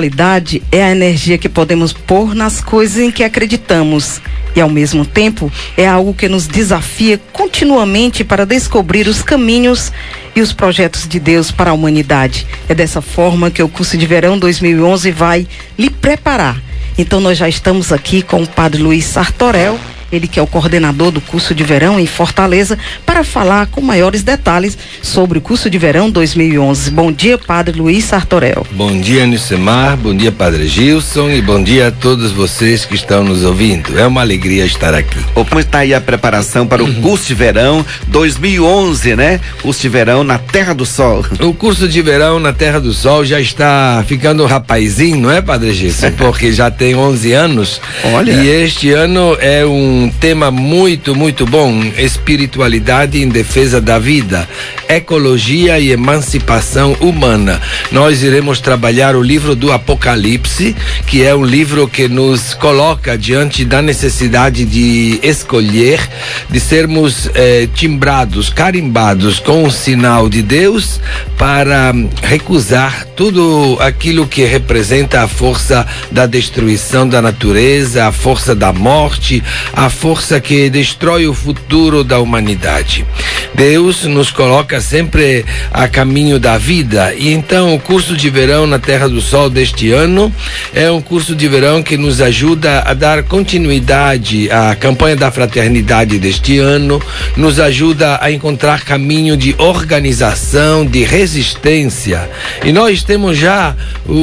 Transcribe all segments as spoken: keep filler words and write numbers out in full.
espiritualidade é a energia que podemos pôr nas coisas em que acreditamos e, ao mesmo tempo, é algo que nos desafia continuamente para descobrir os caminhos e os projetos de Deus para a humanidade. É dessa forma que o curso de verão dois mil e onze vai lhe preparar. Então nós já estamos aqui com o Padre Luiz Sartorel, ele que é o coordenador do curso de verão em Fortaleza, para falar com maiores detalhes sobre o curso de verão dois mil e onze. Bom dia, Padre Luiz Sartorel. Bom dia, Nicemar, bom dia, Padre Gilson, e bom dia a todos vocês que estão nos ouvindo. É uma alegria estar aqui. Como está aí a preparação para o uhum. curso de verão dois mil e onze, né? Curso de verão na Terra do Sol. O curso de verão na Terra do Sol já está ficando rapazinho, não é, Padre Gilson? Porque já tem onze anos. Olha. E este ano é um Um tema muito, muito bom: espiritualidade em defesa da vida, ecologia e emancipação humana. Nós iremos trabalhar o livro do Apocalipse, que é um livro que nos coloca diante da necessidade de escolher, de sermos eh, timbrados, carimbados com o sinal de Deus para recusar tudo aquilo que representa a força da destruição da natureza, a força da morte, a força que destrói o futuro da humanidade. Deus nos coloca sempre a caminho da vida, e então o curso de verão na Terra do Sol deste ano é um curso de verão que nos ajuda a dar continuidade à campanha da fraternidade deste ano, nos ajuda a encontrar caminho de organização, de resistência. E nós temos já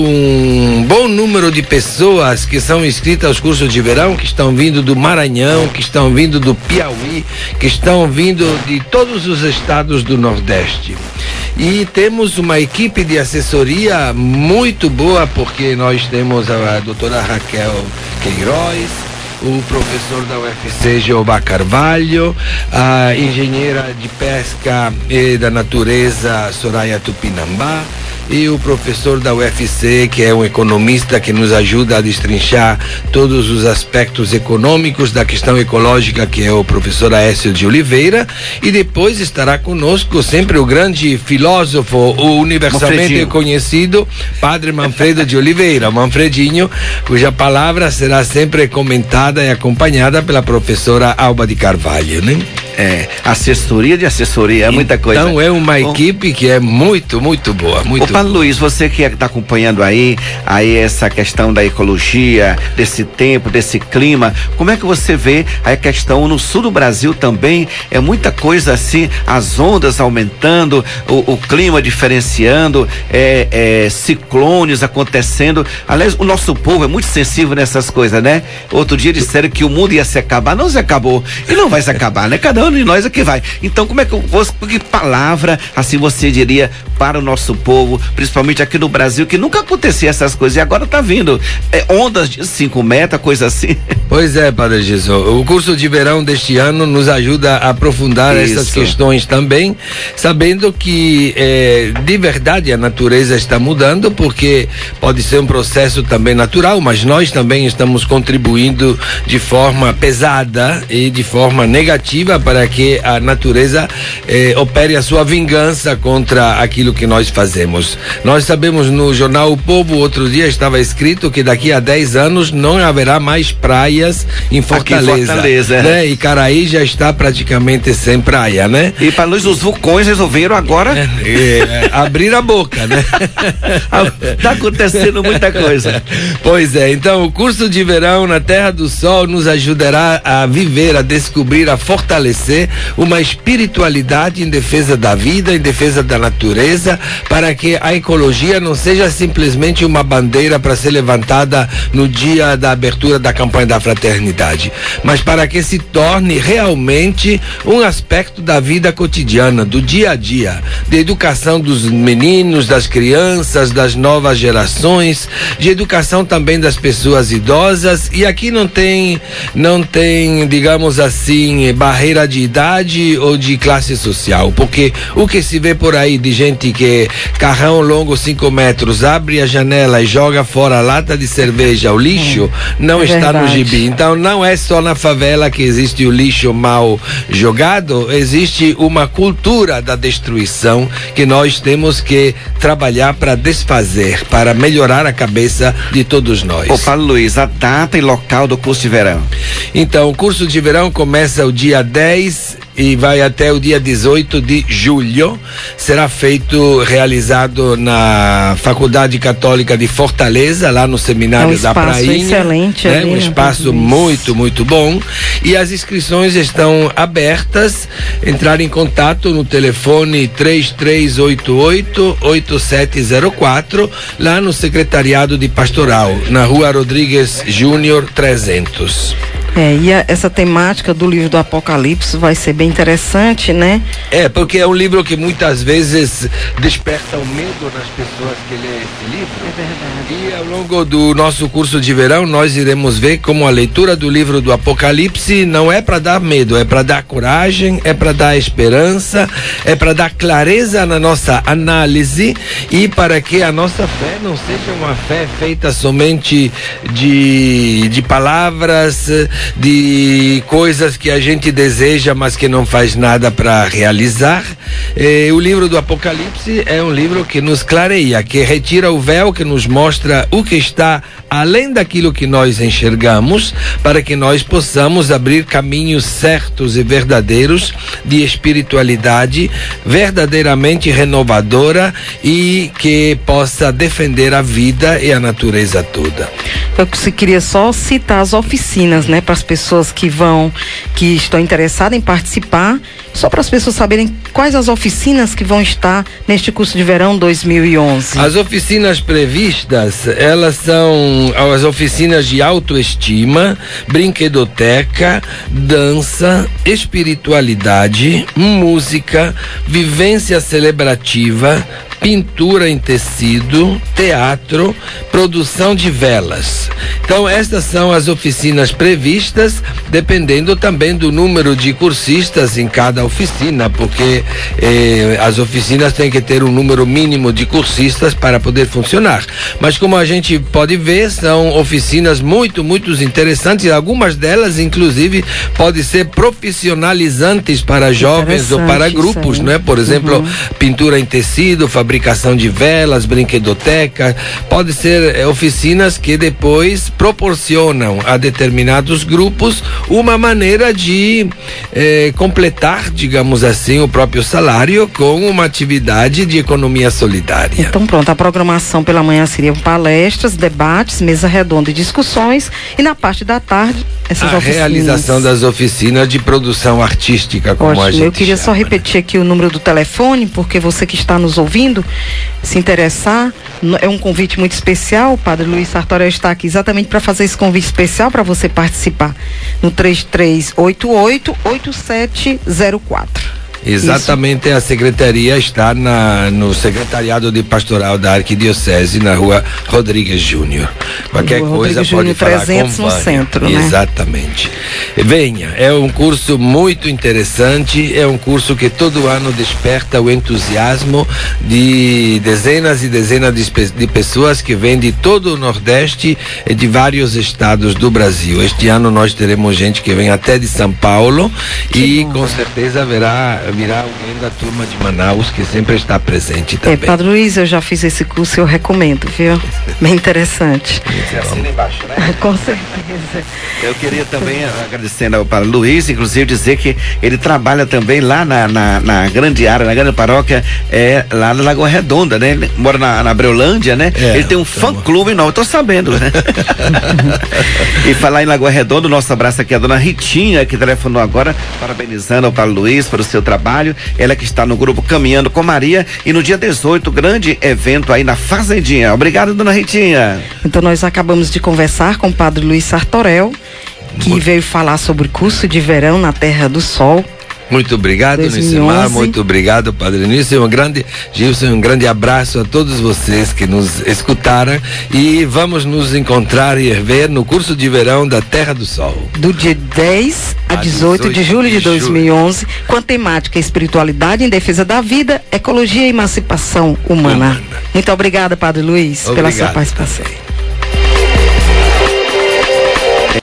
um bom número de pessoas que são inscritas aos cursos de verão, que estão vindo do Maranhão, que estão vindo do Piauí, que estão vindo de todos os estados do Nordeste. E temos uma equipe de assessoria muito boa, porque nós temos a, a doutora Raquel Queiroz, o professor da U F C, Jeová Carvalho, a engenheira de pesca e da natureza, Soraya Tupinambá, e o professor da U F C, que é um economista que nos ajuda a destrinchar todos os aspectos econômicos da questão ecológica, que é o professor Aécio de Oliveira. E depois estará conosco sempre o grande filósofo, o universalmente Manfredinho. conhecido Padre Manfredo de Oliveira, Manfredinho, cuja palavra será sempre comentada e acompanhada pela professora Alba de Carvalho, né? É, assessoria de assessoria, é muita coisa. Então é uma equipe que é muito, muito boa, muito Ô, Paulo Luiz, você que está acompanhando aí, aí essa questão da ecologia, desse tempo, desse clima, como é que você vê a questão no sul do Brasil também? É muita coisa assim, as ondas aumentando, o, o clima diferenciando, é, é, ciclones acontecendo. Aliás, o nosso povo é muito sensível nessas coisas, né? Outro dia disseram que o mundo ia se acabar, não se acabou, e não vai se acabar, né? Cada um de nós é que vai. Então, como é que você, que palavra assim você diria para o nosso povo, principalmente aqui no Brasil, que nunca acontecia essas coisas e agora tá vindo é, ondas de cinco metros, coisa assim? Pois é, Padre Jesus, o curso de verão deste ano nos ajuda a aprofundar Isso. essas questões também, sabendo que é, de verdade a natureza está mudando, porque pode ser um processo também natural, mas nós também estamos contribuindo de forma pesada e de forma negativa para que a natureza eh, opere a sua vingança contra aquilo que nós fazemos. Nós sabemos, no jornal O Povo, outro dia estava escrito que daqui a dez anos não haverá mais praias em Fortaleza. Aqui em Fortaleza, né? E Caraí já está praticamente sem praia, né? E para nós os vulcões resolveram agora é, é, abrir a boca, né? Está acontecendo muita coisa. Pois é, então o curso de verão na Terra do Sol nos ajudará a viver, a descobrir, a fortalecer uma espiritualidade em defesa da vida, em defesa da natureza, para que a ecologia não seja simplesmente uma bandeira para ser levantada no dia da abertura da campanha da fraternidade, mas para que se torne realmente um aspecto da vida cotidiana, do dia a dia, de educação dos meninos, das crianças, das novas gerações, de educação também das pessoas idosas. E aqui não tem, não tem, digamos assim, barreira de idade ou de classe social, porque o que se vê por aí de gente que carrão longo cinco metros, abre a janela e joga fora a lata de cerveja ao lixo, não é está verdade. no gibi. Então não é só na favela que existe o lixo mal jogado, existe uma cultura da destruição que nós temos que trabalhar para desfazer, para melhorar a cabeça de todos nós. Ô Paulo Luiz, a data e local do curso de verão? Então, o curso de verão começa o dia dez e vai até o dia dezoito de julho. Será feito, realizado na Faculdade Católica de Fortaleza, lá no Seminário é um da Prainha. Excelente, né? ali, Um espaço muito, muito bom. E as inscrições estão abertas. Entrar em contato no telefone três três oito oito, oito sete zero quatro, lá no Secretariado de Pastoral, na Rua Rodrigues Júnior trezentos. É, e a, essa temática do livro do Apocalipse vai ser bem interessante, né? É, porque é um livro que muitas vezes desperta o medo nas pessoas que lêem esse livro. É verdade. E ao longo do nosso curso de verão, nós iremos ver como a leitura do livro do Apocalipse não é para dar medo, é para dar coragem, é para dar esperança, é para dar clareza na nossa análise e para que a nossa fé não seja uma fé feita somente de, de palavras, de coisas que a gente deseja, mas que não faz nada para realizar. Eh, o livro do Apocalipse é um livro que nos clareia, que retira o véu, que nos mostra o que está além daquilo que nós enxergamos, para que nós possamos abrir caminhos certos e verdadeiros de espiritualidade verdadeiramente renovadora e que possa defender a vida e a natureza toda. Eu queria só citar as oficinas, né, para as pessoas que vão, que estão interessadas em participar, só para as pessoas saberem quais as oficinas que vão estar neste curso de verão dois mil e onze. As oficinas previstas, elas são as oficinas de autoestima, brinquedoteca, dança, espiritualidade, música, vivência celebrativa, pintura em tecido, teatro, produção de velas. Então, estas são as oficinas previstas, dependendo também do número de cursistas em cada oficina, porque eh, as oficinas têm que ter um número mínimo de cursistas para poder funcionar. Mas como a gente pode ver, são oficinas muito, muito interessantes, e algumas delas, inclusive, podem ser profissionalizantes para jovens ou para grupos, né? Por exemplo, uhum. pintura em tecido, fabricação de velas, brinquedoteca, pode ser é, oficinas que depois proporcionam a determinados grupos uma maneira de é, completar, digamos assim, o próprio salário com uma atividade de economia solidária. Então pronto, a programação pela manhã seriam palestras, debates, mesa redonda e discussões, e na parte da tarde essas a oficinas. realização das oficinas de produção artística, como Ótimo. a gente Eu queria chama, só repetir, né, aqui o número do telefone, porque você que está nos ouvindo, se interessar, é um convite muito especial. O Padre Luiz Sartorel está aqui exatamente para fazer esse convite especial para você participar no três três oito oito, oito sete zero quatro. Exatamente. Isso. A secretaria está na, no Secretariado de Pastoral da Arquidiocese, na Rua Rodrigues Júnior. Qualquer Rua coisa Rodrigues pode Júnior falar trezentos com no centro, né? Exatamente. Venha, é um curso muito interessante, é um curso que todo ano desperta o entusiasmo de dezenas e dezenas de, de pessoas que vêm de todo o Nordeste e de vários estados do Brasil. Este ano nós teremos gente que vem até de São Paulo, que e bom. Com certeza haverá virar alguém da turma de Manaus que sempre está presente também. É, Padre Luiz, eu já fiz esse curso e eu recomendo, viu? Bem interessante. Você assina embaixo, né? Com certeza. Eu queria também, agradecendo ao Padre Luiz, inclusive dizer que ele trabalha também lá na, na, na grande área, na grande paróquia, é, lá na Lagoa Redonda, né? Ele mora na, na Breolândia, né? É, ele tem um então... fã-clube novo, eu tô sabendo, né? E falar em Lagoa Redonda, o nosso abraço aqui é a dona Ritinha, que telefonou agora, parabenizando ao Padre Luiz pelo seu trabalho. Ela que está no grupo Caminhando com Maria, e no dia dezoito, grande evento aí na Fazendinha. Obrigado, dona Ritinha. Então nós acabamos de conversar com o Padre Luiz Sartorel, que Muito. veio falar sobre o curso de verão na Terra do Sol. Muito obrigado, Nissimar, muito obrigado, Padre Nício, um grande, Gilson, um grande abraço a todos vocês que nos escutaram e vamos nos encontrar e ver no curso de verão da Terra do Sol. Do dia dez a dezoito de julho de dois mil e onze, com a temática Espiritualidade em Defesa da Vida, Ecologia e Emancipação Humana. Humana. Muito obrigada, Padre Luiz, obrigado. Pela sua participação.